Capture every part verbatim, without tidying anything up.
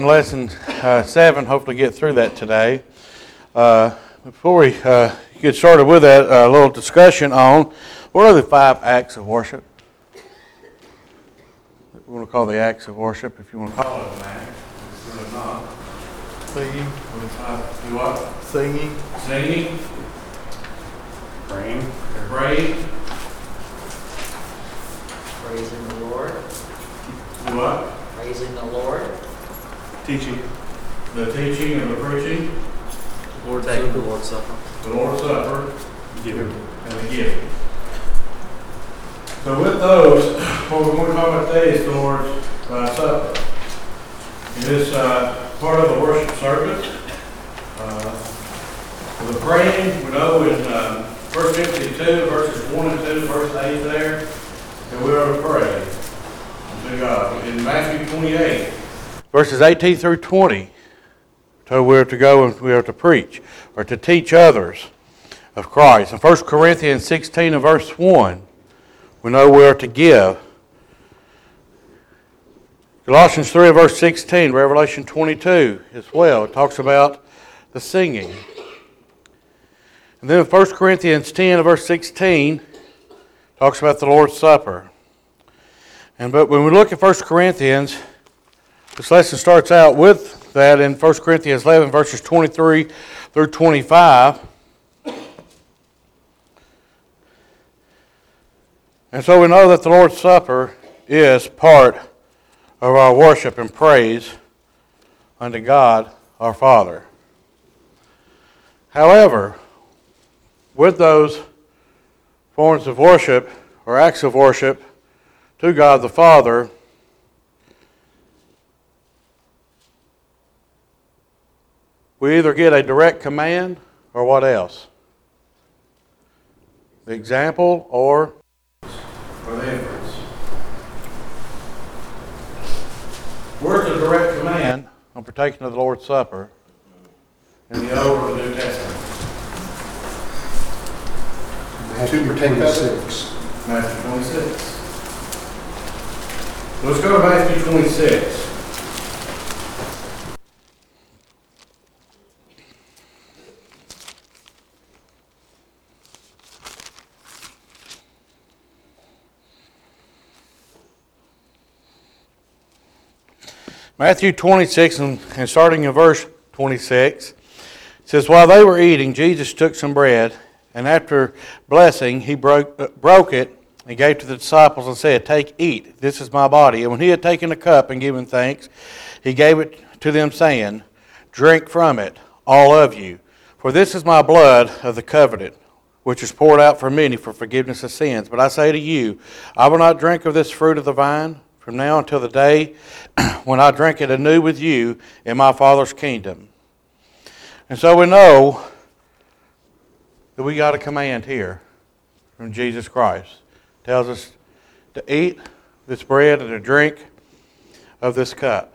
Lesson uh, seven, hopefully get through that today. Uh, before we uh, get started with that, a little discussion on what are the five acts of worship. We want to call the acts of worship, if you want to call it an act. It's really not. Singing. Do what? Singing. Singing. Praying. Praying. Praising the Lord. Do what? Praising the Lord. Teaching. The teaching and the preaching. Lord, taking the Lord's Supper. The Lord's Supper. Giving. And the giving. So with those, what we're going to talk about today is the Lord's uh, Supper. It is uh, part of the worship service. Uh, the praying, we know in uh, First Timothy two, verses one and two, verse eight there, that we are to pray to God. In Matthew twenty-eight, verses eighteen through twenty, so we're to go and we are to preach or to teach others of Christ. In First Corinthians sixteen and verse one, we know we are to give. Colossians three and verse sixteen, Revelation twenty-two as well, it talks about the singing. And then in First Corinthians ten and verse sixteen, talks about the Lord's Supper. And but when we look at First Corinthians, this lesson starts out with that in First Corinthians eleven, verses twenty-three through twenty-five. And so we know that the Lord's Supper is part of our worship and praise unto God our Father. However, with those forms of worship or acts of worship to God the Father, we either get a direct command or what else? The example or, or the inference. Where's the direct command on partaking of the Lord's Supper in the Old or the New Testament? Matthew twenty-six. Matthew twenty-six. Let's go to Matthew twenty-six. Matthew twenty-six, and, and starting in verse twenty-six, it says, "While they were eating, Jesus took some bread, and after blessing, he broke, uh, broke it and gave to the disciples and said, 'Take, eat, this is my body.' And when he had taken a cup and given thanks, he gave it to them, saying, 'Drink from it, all of you, for this is my blood of the covenant, which is poured out for many for forgiveness of sins. But I say to you, I will not drink of this fruit of the vine from now until the day when I drink it anew with you in my Father's kingdom.'" And so we know that we got a command here from Jesus Christ. It tells us to eat this bread and to drink of this cup.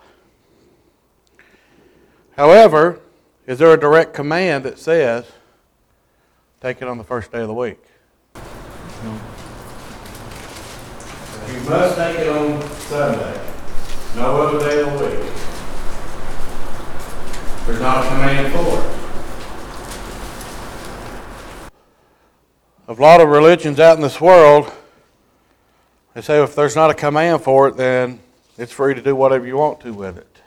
However, is there a direct command that says, take it on the first day of the week? You must take it on Sunday. No other day of the week. There's not a command for it. A lot of religions out in this world, they say if there's not a command for it, then it's free to do whatever you want to with it.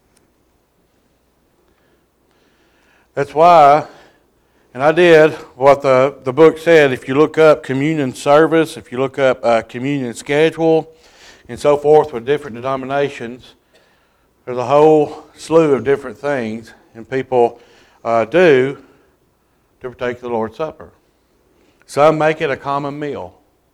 That's why, and I did what the, the book said, if you look up communion service, if you look up uh, communion schedule, and so forth with different denominations, there's a whole slew of different things, and people uh, do to partake of the Lord's Supper. Some make it a common meal,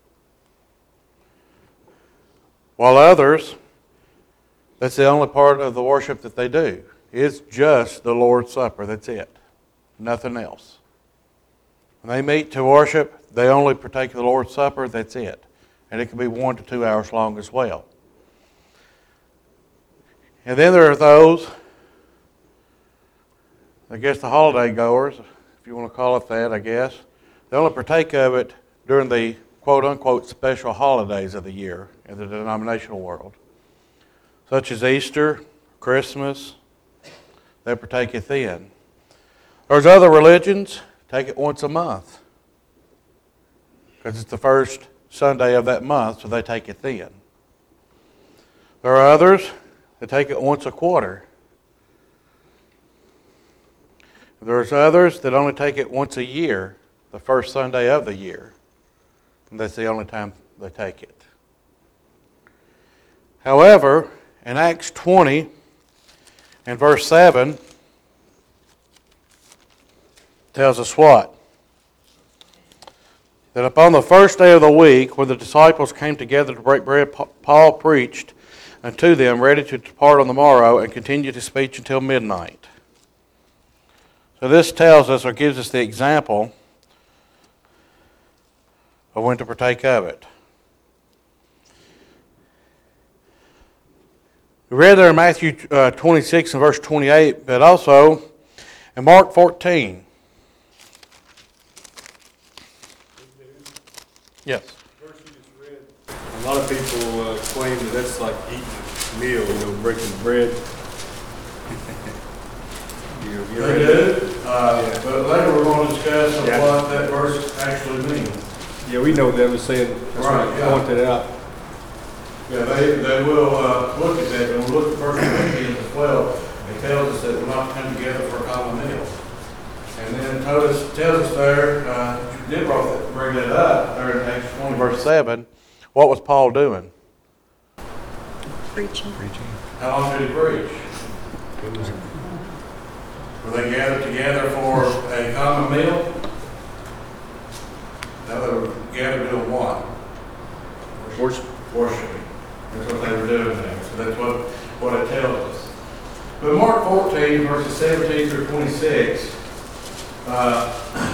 while others, that's the only part of the worship that they do. It's just the Lord's Supper, that's it. Nothing else. When they meet to worship, they only partake of the Lord's Supper, that's it. And it can be one to two hours long as well. And then there are those, I guess the holiday goers, if you want to call it that, I guess, they only partake of it during the quote-unquote special holidays of the year in the denominational world, such as Easter, Christmas, they partake it then. There's other religions, take it once a month. Because it's the first Sunday of that month, so they take it then. There are others that take it once a quarter. There's others that only take it once a year, the first Sunday of the year. And that's the only time they take it. However, in Acts twenty and verse seven, tells us what? That upon the first day of the week, when the disciples came together to break bread, Paul preached unto them, ready to depart on the morrow, and continued his speech until midnight. So this tells us, or gives us the example of when to partake of it. We read there in Matthew uh, twenty-six and verse twenty-eight, but also in Mark fourteen. Yes. Verse you just read. A lot of people uh, claim that that's like eating a meal, you know, breaking bread. you, you They do, uh, but later we're going to discuss Yeah. what that verse actually means. Yeah, we know that. I'm saying, that's Right, right, yeah. pointed out. Yeah, they, they will uh, look at that, and we'll look at First Corinthians as well. It tells us that we're not to come together for a common meal. And then tells us, tells us there, uh, you did bring that up, there in Acts twenty, verse seven, what was Paul doing? Preaching. How long did he preach? Were they gathered together for a common meal? No, they were gathered doing what? Worship. Worshiping. That's what they were doing there. So that's what, what it tells us. But Mark fourteen, verses seventeen through twenty-six, uh,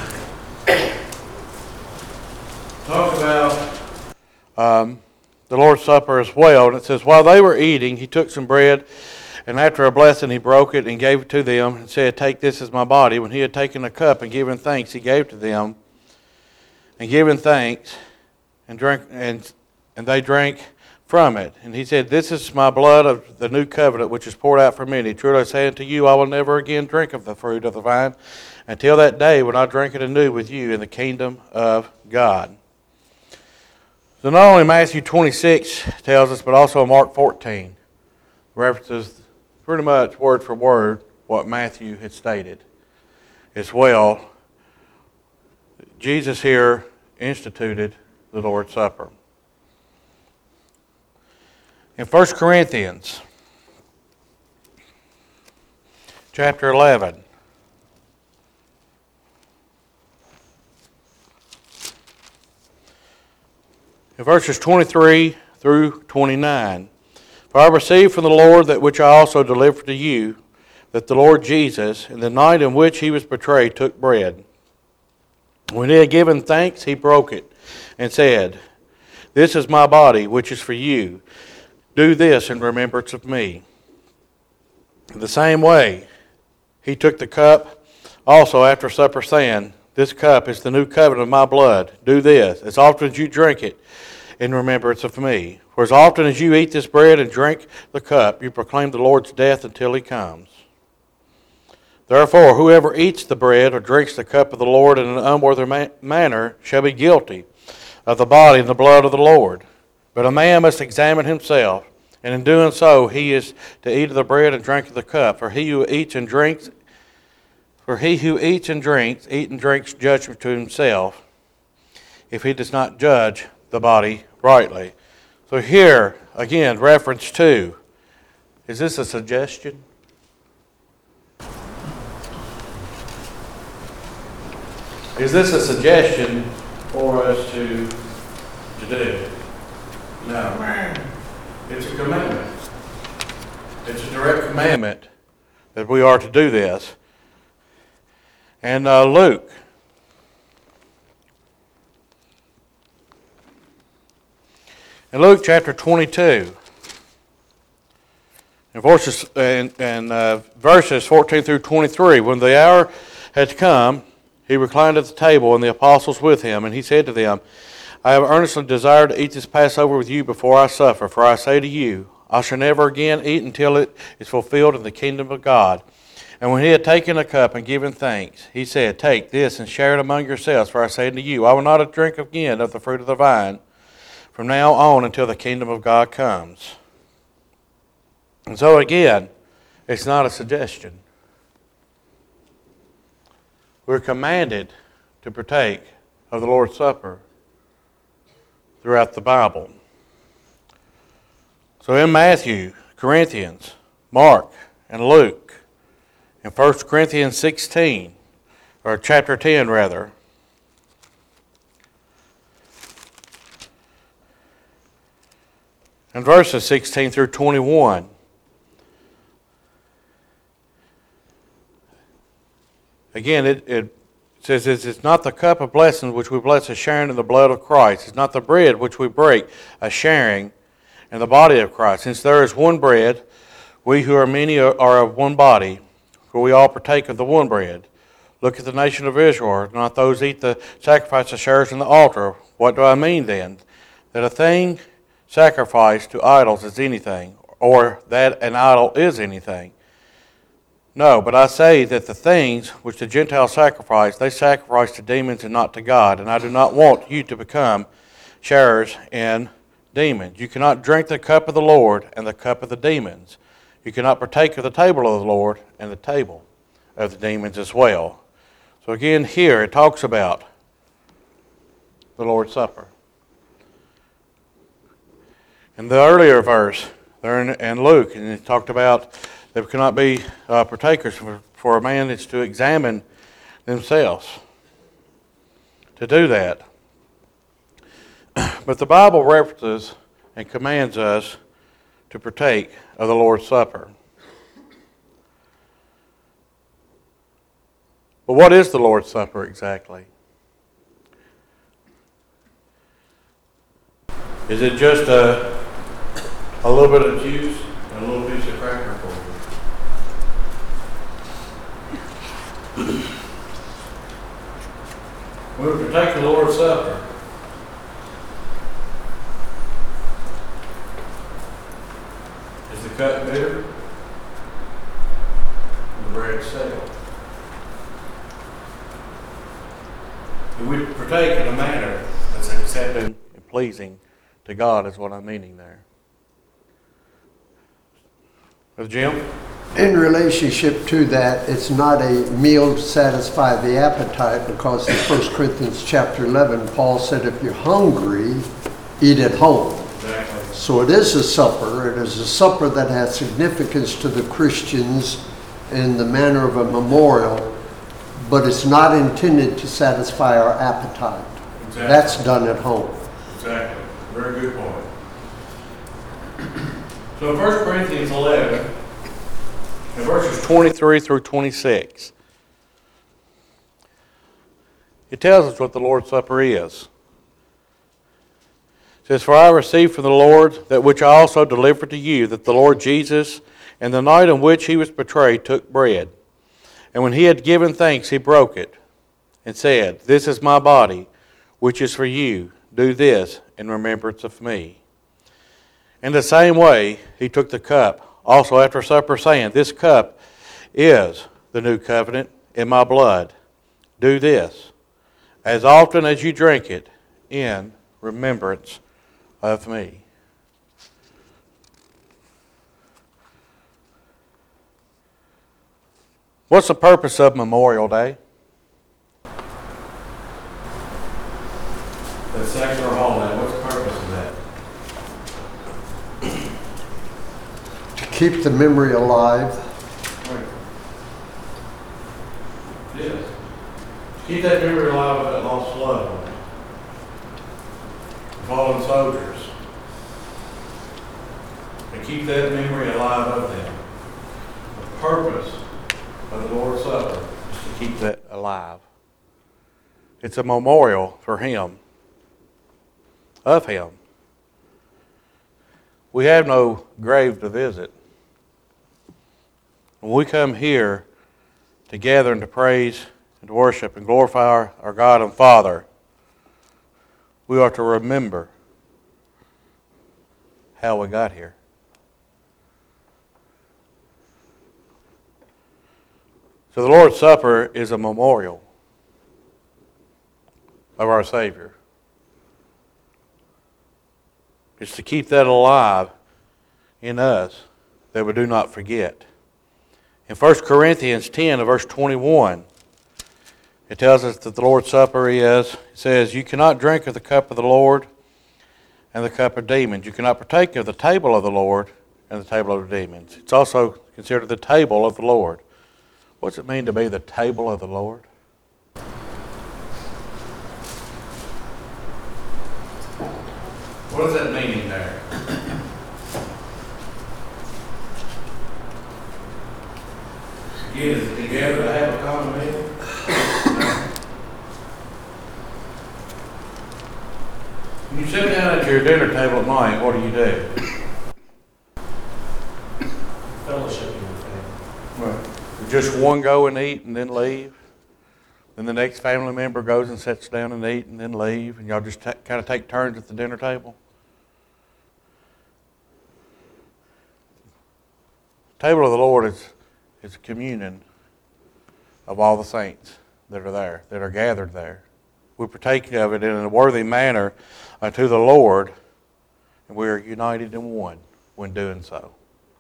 talks about um, the Lord's Supper as well. And it says, while they were eating, he took some bread, and after a blessing he broke it and gave it to them, and said, take this as my body. When he had taken a cup and given thanks, he gave to them, and given thanks, and drank, and and they drank from it. And he said, this is my blood of the new covenant, which is poured out for many. Truly I say unto you, I will never again drink of the fruit of the vine until that day when I drink it anew with you in the kingdom of God. So not only Matthew twenty-six tells us, but also Mark fourteen references pretty much word for word what Matthew had stated as well. Jesus here instituted the Lord's Supper. In First Corinthians chapter eleven, in verses twenty-three through twenty-nine, for I received from the Lord that which I also delivered to you, that the Lord Jesus, in the night in which he was betrayed, took bread. When he had given thanks, he broke it, and said, this is my body, which is for you. Do this in remembrance of me. In the same way, he took the cup also after supper, saying, this cup is the new covenant of my blood. Do this, as often as you drink it, in remembrance of me. For as often as you eat this bread and drink the cup, you proclaim the Lord's death until he comes. Therefore, whoever eats the bread or drinks the cup of the Lord in an unworthy ma- manner shall be guilty of the body and the blood of the Lord. But a man must examine himself, and in doing so he is to eat of the bread and drink of the cup. For he who eats and drinks, for he who eats and drinks, eat and drinks judgment to himself, if he does not judge the body rightly. So here, again, reference to, is this a suggestion? Is this a suggestion for us to, to do? No. It's a commandment. It's a direct commandment that we are to do this. And uh, Luke. In Luke chapter twenty-two, in verses, and, and, uh, verses fourteen through twenty-three, when the hour had come, he reclined at the table, and the apostles with him, and he said to them, I have earnestly desired to eat this Passover with you before I suffer, for I say to you, I shall never again eat until it is fulfilled in the kingdom of God. And when he had taken a cup and given thanks, he said, Take this and share it among yourselves, for I say unto you, I will not drink again of the fruit of the vine from now on until the kingdom of God comes. And so again, it's not a suggestion. We're commanded to partake of the Lord's Supper throughout the Bible. So in Matthew, Corinthians, Mark, and Luke, in First Corinthians sixteen, or chapter ten rather, in verses sixteen through twenty-one, again, it, it says, It's not the cup of blessings which we bless as sharing in the blood of Christ. It's not the bread which we break as sharing in the body of Christ. Since there is one bread, we who are many are of one body, for we all partake of the one bread. Look at the nation of Israel. Not those eat the sacrifice of shares in the altar. What do I mean then? That a thing sacrificed to idols is anything, or that an idol is anything. No, but I say that the things which the Gentiles sacrifice, they sacrifice to demons and not to God. And I do not want you to become sharers in demons. You cannot drink the cup of the Lord and the cup of the demons. You cannot partake of the table of the Lord and the table of the demons as well. So again, here it talks about the Lord's Supper. In the earlier verse, there in, in Luke, and it talked about there cannot be uh, partakers, for, for a man is to examine themselves to do that. But the Bible references and commands us to partake of the Lord's Supper. But what is the Lord's Supper exactly? Is it just a, a little bit of juice and a little piece of cracker for you? When we partake of the Lord's Supper, is the cup bitter? And the bread stale? Do we partake in a manner that's accepting and pleasing to God, is what I'm meaning there. With Jim? In relationship to that, it's not a meal to satisfy the appetite, because in First Corinthians chapter eleven, Paul said, if you're hungry, eat at home. Exactly. So it is a supper. It is a supper that has significance to the Christians in the manner of a memorial, but it's not intended to satisfy our appetite. Exactly. That's done at home. Exactly. Very good point. So in First Corinthians eleven, in verses twenty-three through twenty-six, it tells us what the Lord's Supper is. It says, For I received from the Lord that which I also delivered to you, that the Lord Jesus, in the night on which he was betrayed, took bread. And when he had given thanks, he broke it, and said, This is my body, which is for you. Do this in remembrance of me. In the same way, he took the cup also after supper, saying, This cup is the new covenant in my blood. Do this as often as you drink it in remembrance of me. What's the purpose of Memorial Day? The secular holiday, what's the purpose of that? To keep the memory alive. Yes. Keep that memory alive of that lost loved one. Fallen soldiers. And keep that memory alive of them. The purpose of the Lord's Supper is to keep that alive. It's a memorial for him. Of him. We have no grave to visit. When we come here to gather and to praise and to worship and glorify our, our God and Father, we are to remember how we got here. So the Lord's Supper is a memorial of our Savior. It's to keep that alive in us, that we do not forget. In First Corinthians ten, verse twenty-one, it tells us that the Lord's Supper is, it says, you cannot drink of the cup of the Lord and the cup of demons. You cannot partake of the table of the Lord and the table of the demons. It's also considered the table of the Lord. What's it mean to be the table of the Lord? What does that mean in there? Get it together to have a common meal? When you sit down at your dinner table at night, what do you do? Fellowship with family. Right. Just one go and eat and then leave? Then the next family member goes and sits down and eat and then leave, and y'all just ta- kind of take turns at the dinner table? The table of the Lord is, is a communion of all the saints that are there, that are gathered there. We partake of it in a worthy manner unto the Lord, and we are united in one when doing so.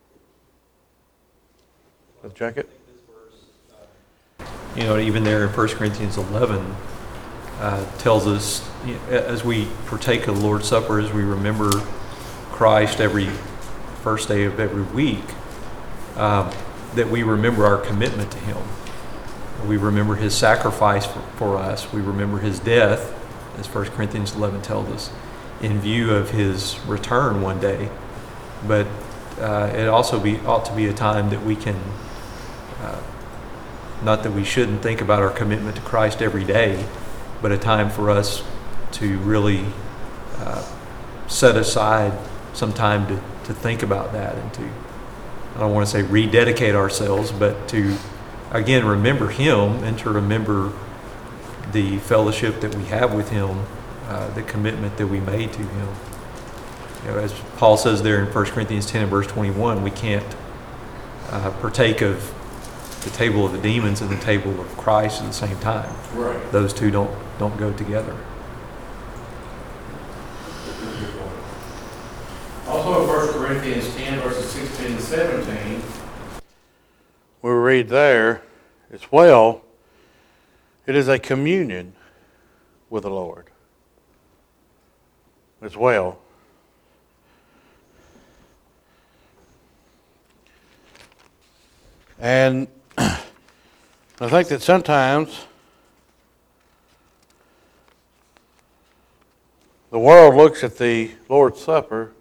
Let's check it. You know, even there in First Corinthians eleven, uh, tells us, you know, as we partake of the Lord's Supper, as we remember Christ every first day of every week, um, that we remember our commitment to Him. We remember His sacrifice for, for us. We remember His death, as First Corinthians eleven tells us, in view of His return one day. But uh, it also be, ought to be a time that we can, uh, not that we shouldn't think about our commitment to Christ every day, but a time for us to really uh, set aside some time to, to think about that and to, I don't want to say rededicate ourselves, but to, again, remember Him and to remember the fellowship that we have with Him, uh, the commitment that we made to Him. You know, as Paul says there in First Corinthians ten and verse twenty-one, we can't uh, partake of the table of the demons and the table of Christ at the same time. Right. Those two don't don't go together. Also in First Corinthians ten, verses sixteen and seventeen, we read there as well, it is a communion with the Lord as well. And I think that sometimes the world looks at the Lord's Supper,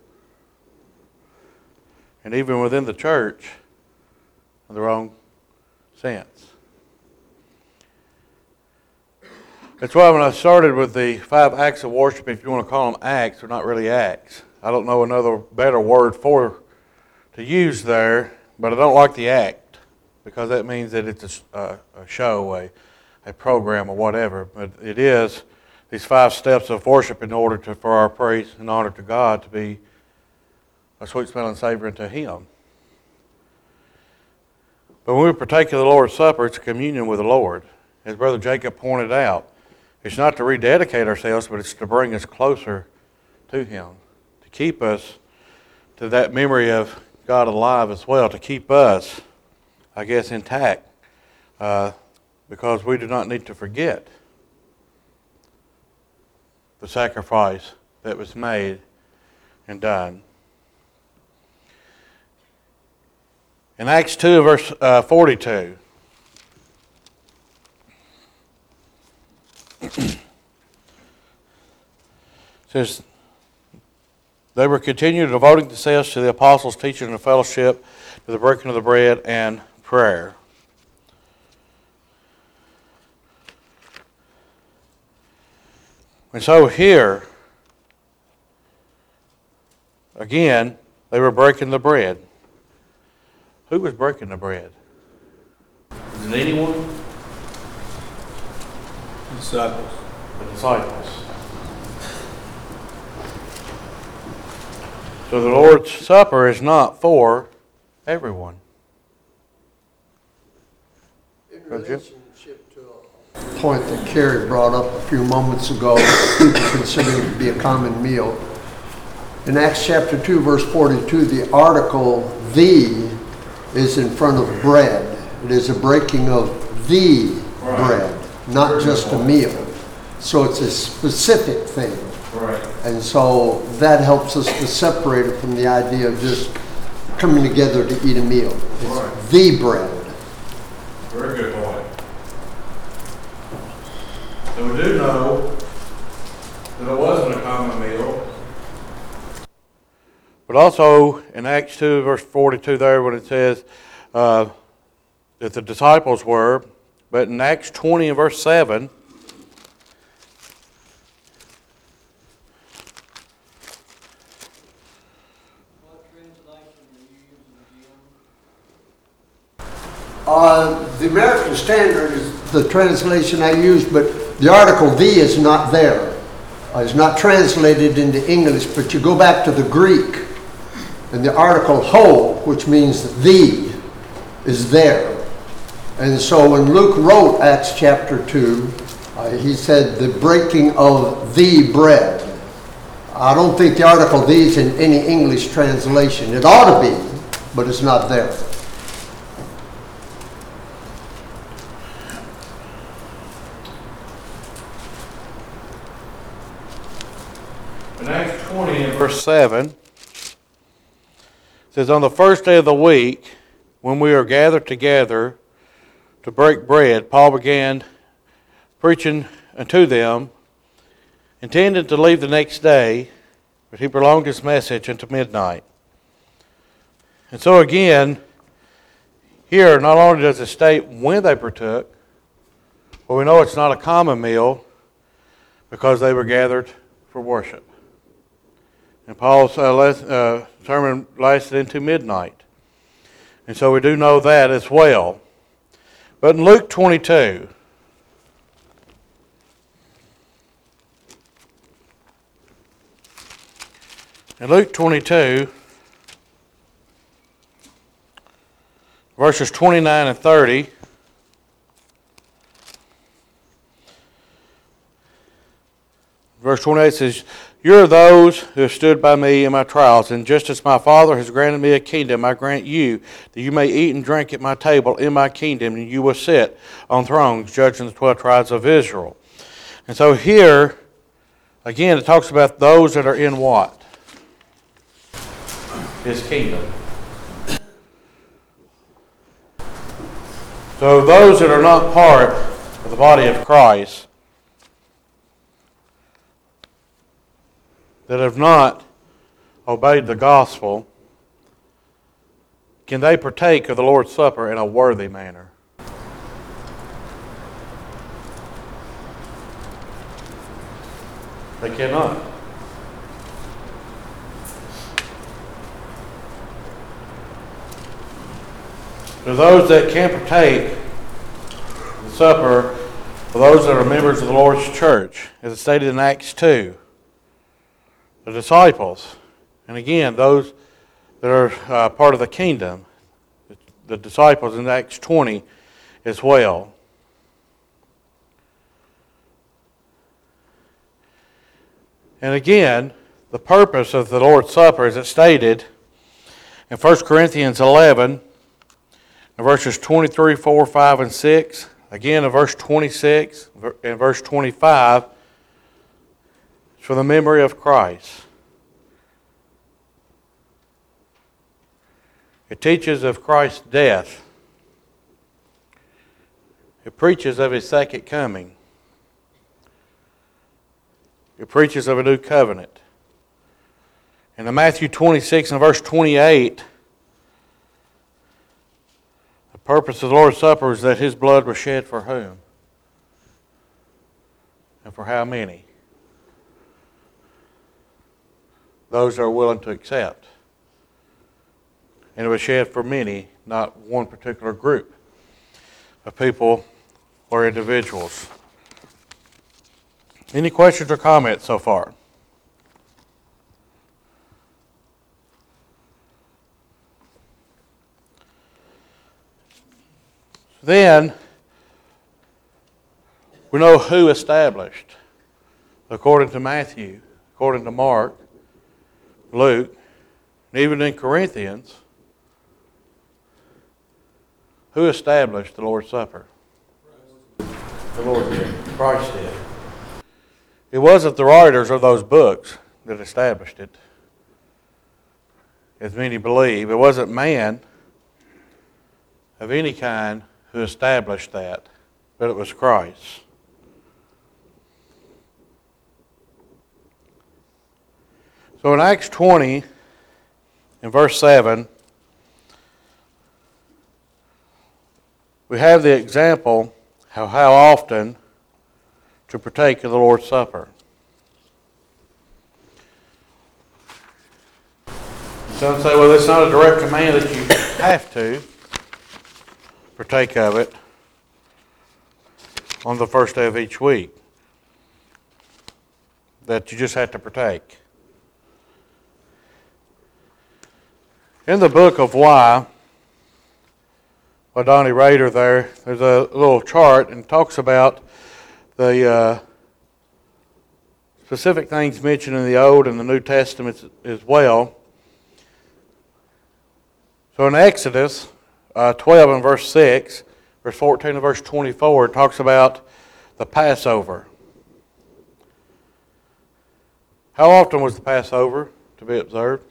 and even within the church, in the wrong sense. That's why when I started with the five acts of worship, if you want to call them acts, they're not really acts. I don't know another better word for to use there, but I don't like the act, because that means that it's a, a show, a, a program, or whatever. But it is these five steps of worship in order to, for our praise and honor to God to be a sweet smelling savor unto Him. But when we partake of the Lord's Supper, it's a communion with the Lord. As Brother Jacob pointed out, it's not to rededicate ourselves, but it's to bring us closer to Him, to keep us to that memory of God alive as well, to keep us, I guess, intact, uh, because we do not need to forget the sacrifice that was made and done. In Acts two, verse uh, forty-two, it says, they were continued devoting themselves to the apostles' teaching and fellowship, to the breaking of the bread and prayer. And so here, again, they were breaking the bread. Who was breaking the bread? Is it anyone? Disciples. The disciples. So the Lord's Supper is not for everyone. If relationship to a point that Kerry brought up a few moments ago, people consider it to be a common meal. In Acts chapter two, verse forty-two, the article "the" is in front of bread. It is a breaking of the Right. bread, not Very just a good. meal. So it's a specific thing. Right. And so that helps us to separate it from the idea of just coming together to eat a meal. It's Right. the bread. Very good point. So we do know that it wasn't a common meal. But also in Acts two, verse forty-two there, when it says uh, that the disciples were, but in Acts twenty and verse seven, What translation are you using, Jim? Uh, the American Standard is the translation I use, but the article "the" is not there. Uh, it's not translated into English, but you go back to the Greek, and the article "ho," which means "the," is there. And so when Luke wrote Acts chapter two, uh, he said the breaking of the bread. I don't think the article "the" is in any English translation. It ought to be, but it's not there. in Acts twenty and verse seven, it says, on the first day of the week, when we are gathered together to break bread, Paul began preaching unto them, intended to leave the next day, but he prolonged his message unto midnight. And so again, here not only does it state when they partook, but we know it's not a common meal because they were gathered for worship. And Paul's uh, les- uh, sermon lasted into midnight. And so we do know that as well. But in Luke twenty-two, in Luke twenty-two, verses twenty-nine and thirty, verse twenty-eight says, you are those who have stood by me in my trials, and just as my Father has granted me a kingdom, I grant you that you may eat and drink at my table in my kingdom, and you will sit on thrones judging the twelve tribes of Israel. And so here, again, it talks about those that are in what? His kingdom. So those that are not part of the body of Christ, that have not obeyed the gospel, can they partake of the Lord's Supper in a worthy manner? They cannot. To those that can partake the supper, for those that are members of the Lord's church, as it's stated in Acts two, the disciples, and again, those that are uh, part of the kingdom, the disciples in Acts twenty as well. And again, the purpose of the Lord's Supper, as it's stated in First Corinthians eleven, in verses twenty-three, four, five, and six, again in verse twenty-six, and verse twenty-five, it's for the memory of Christ. It teaches of Christ's death. It preaches of His second coming. It preaches of a new covenant. And in Matthew twenty-six and verse twenty-eight, the purpose of the Lord's Supper is that His blood was shed for whom? And for how many? Those that are willing to accept. And it was shed for many, not one particular group of people or individuals. Any questions or comments so far? Then, We know who established. According to Matthew, according to Mark, Luke, and even in Corinthians, who established the Lord's Supper? The Lord did. Christ did. It wasn't the writers of those books that established it, as many believe. It wasn't man of any kind who established that, but it was Christ. So in Acts twenty, in verse seven, we have the example of how often to partake of the Lord's Supper. Some say, well, it's not a direct command that you have to partake of it on the first day of each week, that you just have to partake. In the book of Why, by Donnie Rader there, there's a little chart and talks about the uh, specific things mentioned in the Old and the New Testaments as well. So in Exodus uh, twelve and verse six, verse fourteen and verse twenty-four, it talks about the Passover. How often was the Passover to be observed?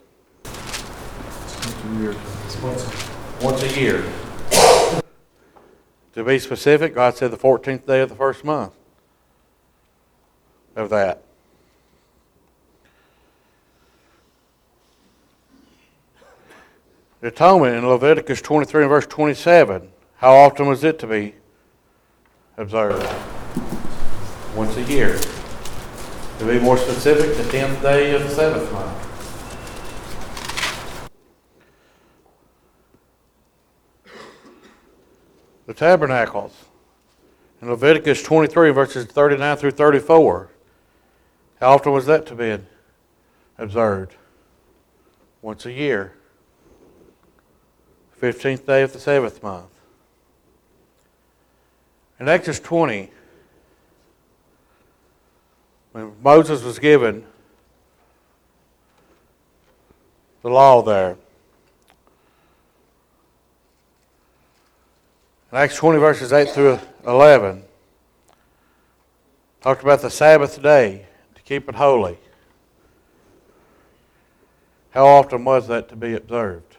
Once a year. To be specific, God said the fourteenth day of the first month of that. The atonement in Leviticus twenty-three and verse twenty-seven, how often was it to be observed? Once a year. To be more specific, the tenth day of the seventh month. The tabernacles in Leviticus twenty-three verses thirty-nine through thirty-four, how often was that to be observed? Once a year. fifteenth day of the seventh month. In Exodus twenty, when Moses was given the law there, in Acts twenty verses eight through eleven, talked about the Sabbath day, to keep it holy. How often was that to be observed?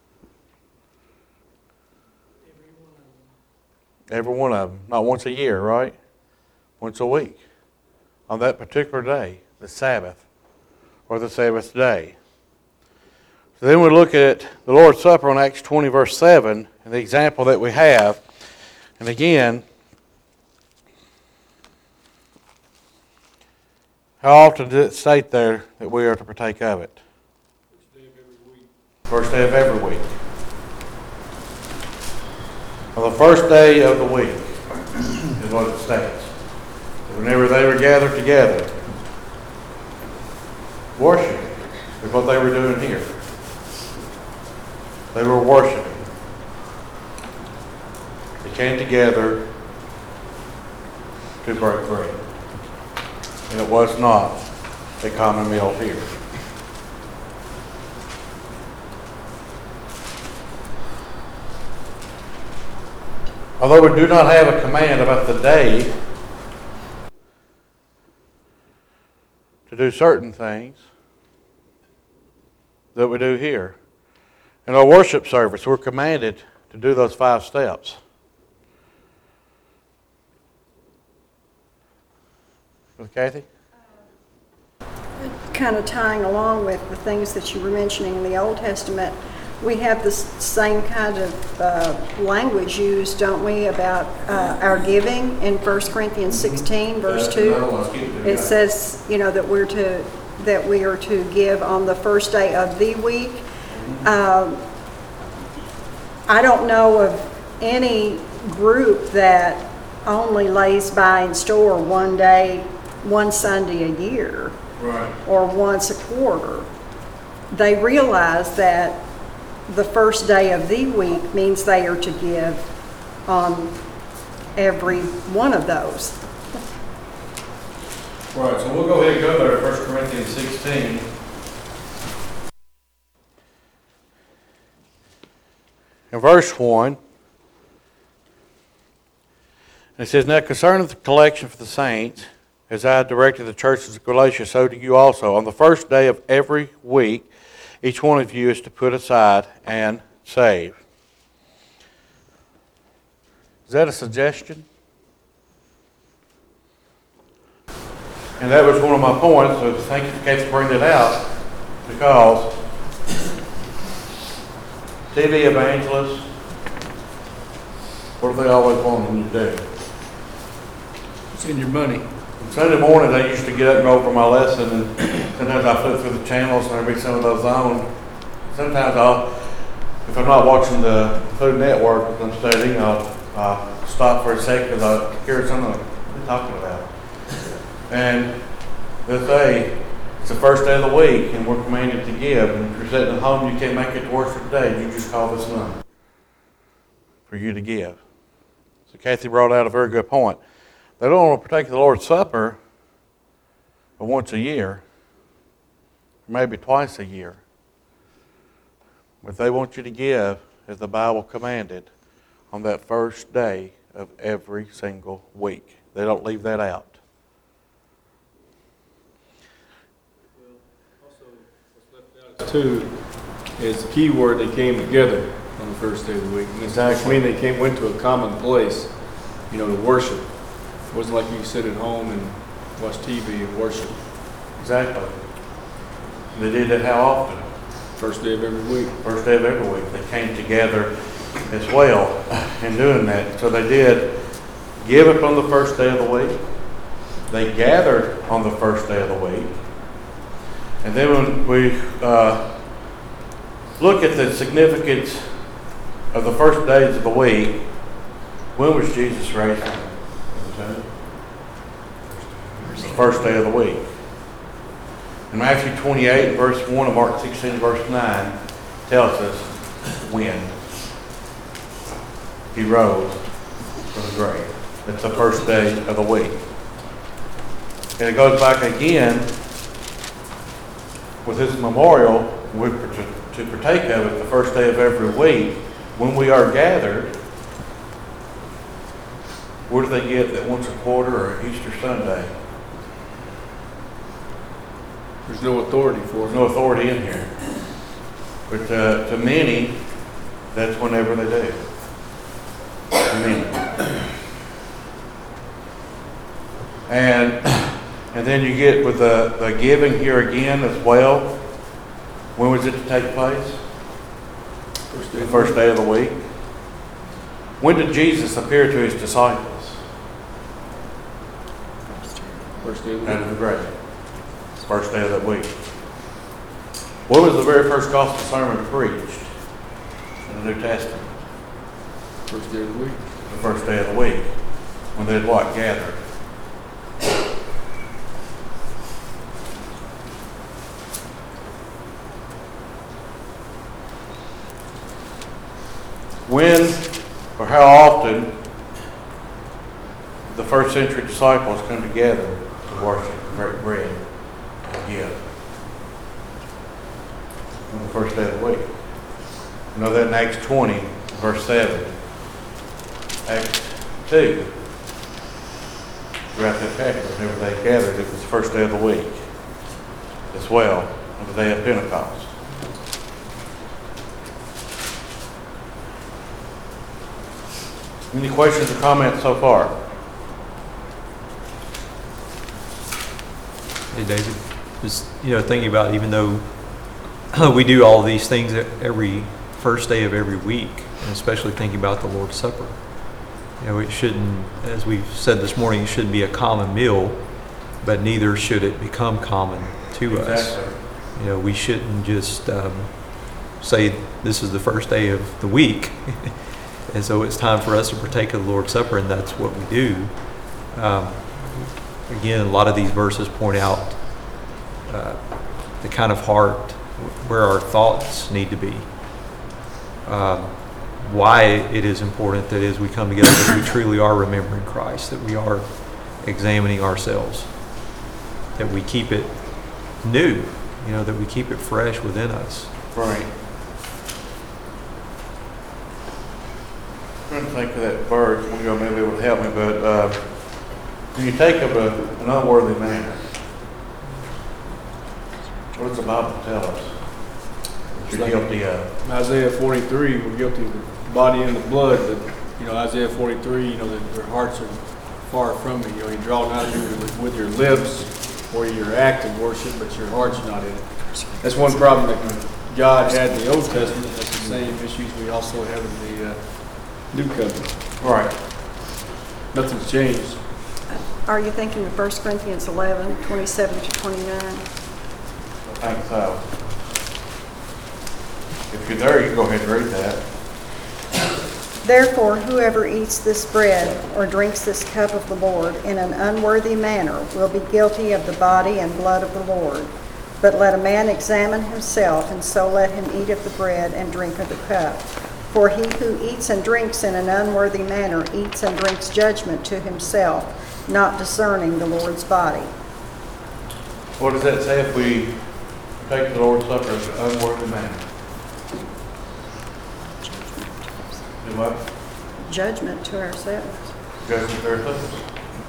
Every one of them. Not once a year, right? Once a week. On that particular day, the Sabbath, or the Sabbath day. So then we look at the Lord's Supper on Acts twenty verse seven, and the example that we have. And again, how often does it state there that we are to partake of it? First day of every week. On the first day of the week is what it states. Whenever they were gathered together, worshiping is what they were doing here. They were worshiping. They came together to break bread. And it was not a common meal here. Although we do not have a command about the day to do certain things that we do here. In our worship service, we're commanded to do those five steps. With Kathy? Kind of tying along with the things that you were mentioning in the Old Testament, we have the same kind of uh, language used, don't we, about uh, our giving in First Corinthians sixteen, verse two. It says, you know, that we're to that we are to give on the first day of the week. Um, I don't know of any group that only lays by and store one day, one Sunday a year, Right. or once a quarter. They realize that the first day of the week means they are to give on every one of those. Right, so we'll go ahead and go there to First Corinthians sixteen. In verse one, it says, Now concerning the collection for the saints, as I had directed the churches of Galatia, so do you also. On the first day of every week, each one of you is to put aside and save. Is that a suggestion? And that was one of my points, so thank you, Kate, for bringing it out, because T V evangelists, what do they always want them to do? Send your money. Sunday morning, I used to get up and go over my lesson, and sometimes I flip through the channels and I read some of those on. Sometimes I'll, if I'm not watching the Food Network as I'm studying, I'll, I'll stop for a second because I'll hear something what they're talking about. And they say, it's the first day of the week and we're commanded to give. And if you're sitting at home, you can't make it to worship today, you just call this number for you to give. So Kathy brought out a very good point. They don't want to partake of the Lord's Supper but once a year, maybe twice a year. But they want you to give as the Bible commanded on that first day of every single week. They don't leave that out. Two is the key word, they came together on the first day of the week. And it's actually mean they came, went to a common place, you know, to worship. It wasn't like you sit at home and watch T V and worship. Exactly. They did that how often? First day of every week. First day of every week. They came together as well in doing that. So they did give it on the first day of the week. They gathered on the first day of the week. And then when we uh, look at the significance of the first days of the week, when was Jesus raised? The first day of the week. In Matthew twenty-eight, verse one, and Mark sixteen, verse nine, tells us when he rose from the grave. That's the first day of the week. And it goes back again with his memorial, we to partake of it the first day of every week. When we are gathered, where do they get that once a quarter or Easter Sunday? There's no authority for There's it. no authority in here. But uh, to many, that's whenever they do. To many. And, and then you get with the, the giving here again as well. When was it to take place? First day The of first day of the week. When did Jesus appear to his disciples? First day of the Out week. of the grave. First day of that week. What was the very first gospel sermon preached in the New Testament? First day of the week. The first day of the week. When they'd what? Gathered. When or how often the first century disciples come together to worship, break bread, and give? On the first day of the week. You know that in Acts twenty, verse seven. Acts two. Throughout that chapter, whenever they gathered, it was the first day of the week as well, on the day of Pentecost. Any questions or comments so far? Hey, David, just, you know, thinking about, even though we do all these things every first day of every week, and especially thinking about the Lord's Supper, you know, it shouldn't, as we've said this morning, it shouldn't be a common meal, but neither should it become common to us. Exactly. You know, we shouldn't just um, say this is the first day of the week, and so it's time for us to partake of the Lord's Supper, and that's what we do. Um, again, a lot of these verses point out uh, the kind of heart where our thoughts need to be. Um, why it is important that as we come together, that we truly are remembering Christ, that we are examining ourselves. that we keep it new, you know, that we keep it fresh within us. Right. I'm trying to think of that verse, you know, maybe it would help me, but uh, when you take up a, an unworthy manner, what does the Bible tell us that you're guilty of? Isaiah forty-three, we're guilty of the body and the blood, but, you know, Isaiah forty-three, you know, that their hearts are far from me. You know, you draw not to you with your lips or your act of worship, but your heart's not in it. That's one problem that God had in the Old Testament. That's the same issues we also have in the uh, New Covenant. Right. Nothing's changed. Are you thinking of First Corinthians eleven, twenty-seven to twenty-nine? I think so. If you're there, you can go ahead and read that. Therefore, whoever eats this bread or drinks this cup of the Lord in an unworthy manner will be guilty of the body and blood of the Lord. But let a man examine himself, and so let him eat of the bread and drink of the cup. For he who eats and drinks in an unworthy manner eats and drinks judgment to himself, not discerning the Lord's body. What does that say if we take the Lord's Supper as an unworthy manner? Do what? Judgment to ourselves. Judgment to ourselves.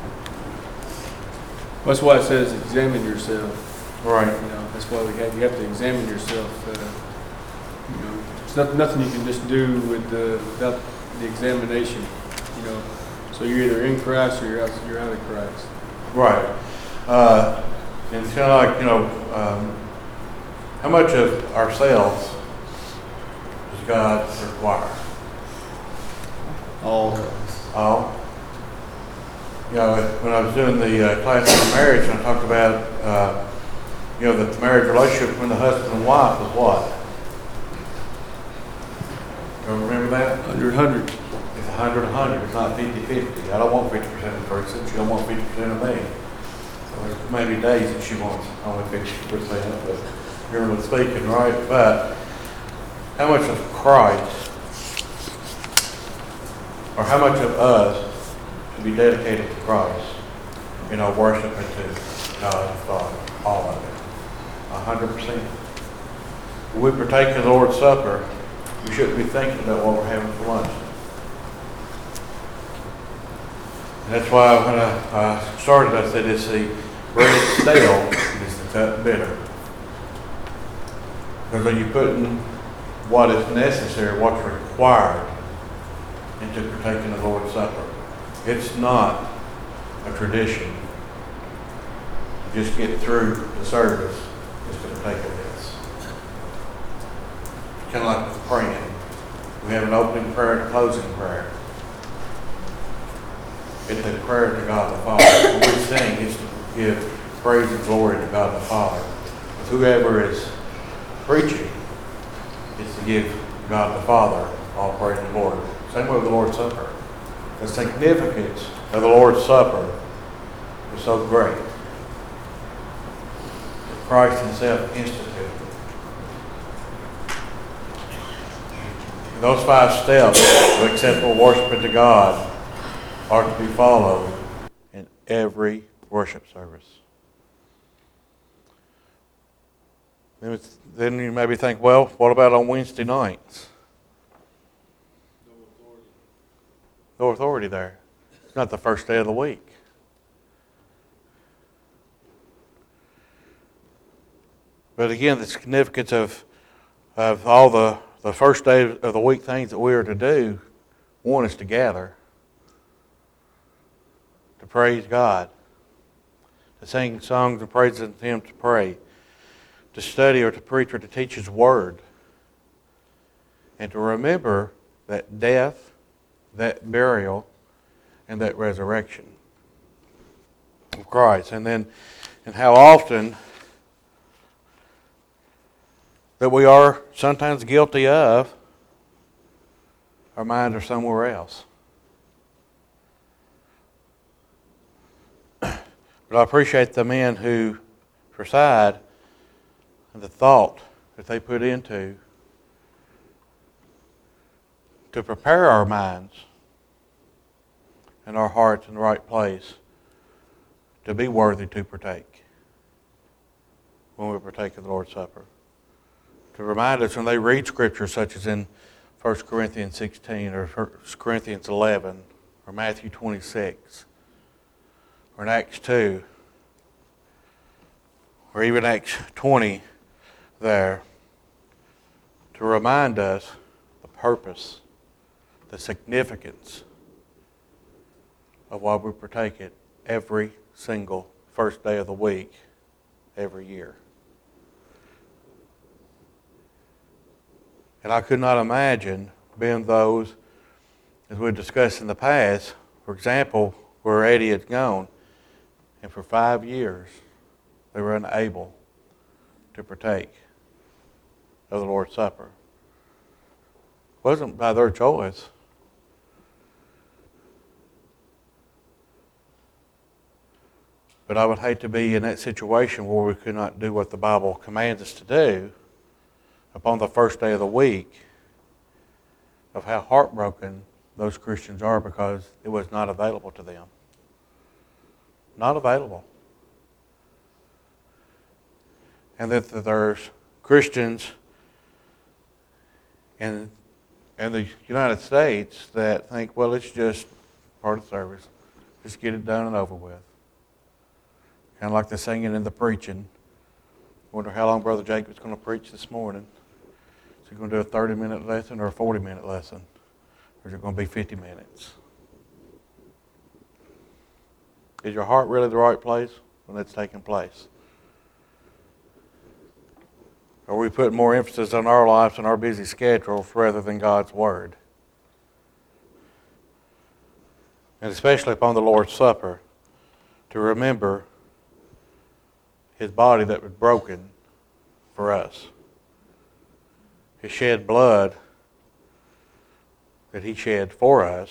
That's why it says examine yourself. Right. You know, that's why we have, you have to examine yourself. Uh, you know, it's not, nothing you can just do with the, without the examination. You know, so you're either in Christ or you're out, you're out of Christ. Right. Uh, and it's kind of like, you know, um, how much of ourselves does God require? All. All. You know, when I was doing the uh, class on marriage, I talked about, uh, you know, that the marriage relationship between the husband and wife was what? You remember that? Hundred, hundred. It's a hundred, a hundred. It's not fifty-fifty. I don't want fifty percent of the person. She don't want fifty percent of me. So there's maybe days that she wants only fifty percent, but generally speaking, right? But how much of Christ, or how much of us should be dedicated to Christ in our worship and to God the Father? All of it. A hundred percent. When we partake of the Lord's Supper, we shouldn't be thinking about what we're having for lunch. And that's why when I uh, started, I said it's the bread stale and it's the cup bitter. Because when you put in what is necessary, what's required into partaking of the Lord's Supper, it's not a tradition. You just get through the service just to partake of this. Kind of like with praying. We have an opening prayer and a closing prayer. It's a prayer to God the Father. When we sing, it's to give praise and glory to God the Father. But whoever is preaching is to give God the Father all praise and glory. Same way with the Lord's Supper. The significance of the Lord's Supper is so great that Christ Himself instituted. And those five steps of acceptable worship unto God are to be followed in every worship service. Then it's- Then you maybe think, well, what about on Wednesday nights? No authority there. It's not the first day of the week. But again, the significance of of all the, the first day of the week things that we are to do, one is to gather, to praise God, to sing songs and praises unto Him, to pray, to study or to preach or to teach His Word, and to remember that death, that burial, and that resurrection of Christ. And then, and how often that we are sometimes guilty of, our minds are somewhere else. But I appreciate the men who preside and the thought that they put into to prepare our minds and our hearts in the right place to be worthy to partake. when we partake of the Lord's Supper. To remind us when they read Scripture, such as in First Corinthians sixteen or First Corinthians eleven or Matthew twenty-six or in Acts two or even Acts twenty there, to remind us the purpose, the significance of why we partake it every single first day of the week, every year. And I could not imagine being those, as we discussed in the past, for example, where Eddie had gone, and for five years they were unable to partake of the Lord's Supper. It wasn't by their choice. But I would hate to be in that situation where we could not do what the Bible commands us to do upon the first day of the week, of how heartbroken those Christians are because it was not available to them. Not available. And that there's Christians in, in the United States that think, well, it's just part of the service. Just get it done and over with. Kind of like the singing and the preaching. Wonder how long Brother Jacob's going to preach this morning. Is he going to do a thirty-minute lesson or a forty-minute lesson? Or is it going to be fifty minutes? Is your heart really the right place when that's taking place? Are we putting more emphasis on our lives and our busy schedules rather than God's Word? And especially upon the Lord's Supper, to remember His body that was broken for us. His shed blood that He shed for us.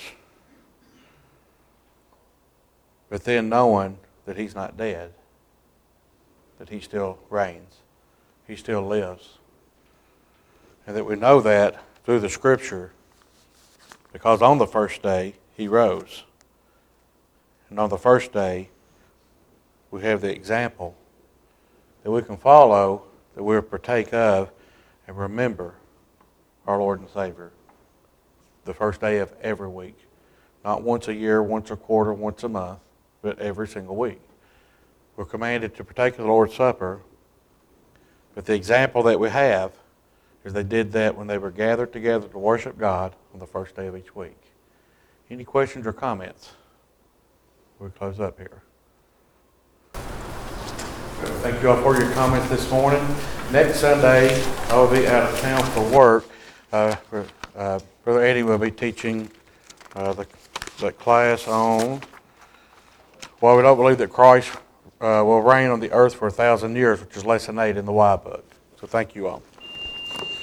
But then knowing that He's not dead, that He still reigns, He still lives. And that we know that through the Scripture, because on the first day He rose. And on the first day we have the example that we can follow, that we'll partake of, and remember our Lord and Savior. The first day of every week. Not once a year, once a quarter, once a month, but every single week. We're commanded to partake of the Lord's Supper, but the example that we have is they did that when they were gathered together to worship God on the first day of each week. Any questions or comments? We'll close up here. Thank you all for your comments this morning. Next Sunday, I will be out of town for work. Uh, for, uh, Brother Eddie will be teaching uh, the, the class on why we don't believe that Christ uh, will reign on the earth for a thousand years, which is lesson eight in the Y book. So thank you all.